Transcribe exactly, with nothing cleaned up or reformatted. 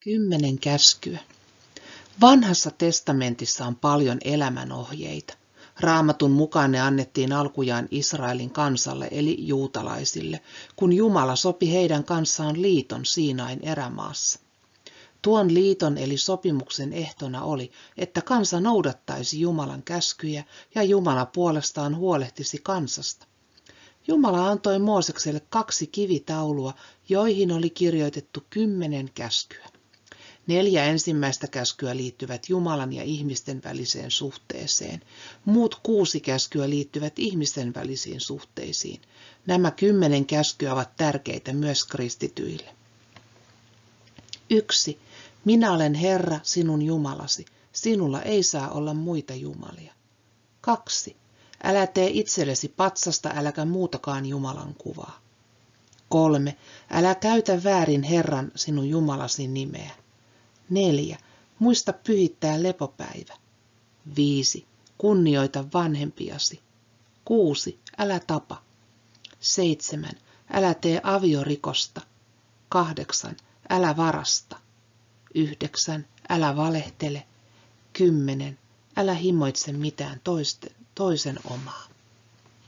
Kymmenen käskyä. Vanhassa testamentissa on paljon elämänohjeita. Raamatun mukaan ne annettiin alkujaan Israelin kansalle eli juutalaisille, kun Jumala sopi heidän kanssaan liiton Siinain erämaassa. Tuon liiton eli sopimuksen ehtona oli, että kansa noudattaisi Jumalan käskyjä ja Jumala puolestaan huolehtisi kansasta. Jumala antoi Moosekselle kaksi kivitaulua, joihin oli kirjoitettu kymmenen käskyä. Neljä ensimmäistä käskyä liittyvät Jumalan ja ihmisten väliseen suhteeseen. Muut kuusi käskyä liittyvät ihmisten välisiin suhteisiin. Nämä kymmenen käskyä ovat tärkeitä myös kristityille. Yksi. Minä olen Herra, sinun Jumalasi. Sinulla ei saa olla muita jumalia. Kaksi. Älä tee itsellesi patsasta, äläkä muutakaan Jumalan kuvaa. Kolme. Älä käytä väärin Herran, sinun Jumalasi nimeä. Neljä. Muista pyhittää lepopäivä. Viisi. Kunnioita vanhempiasi. Kuusi. Älä tapa. Seitsemän. Älä tee aviorikosta. Kahdeksan. Älä varasta. Yhdeksän. Älä valehtele. Kymmenen. Älä himoitse mitään toisten, toisen omaa.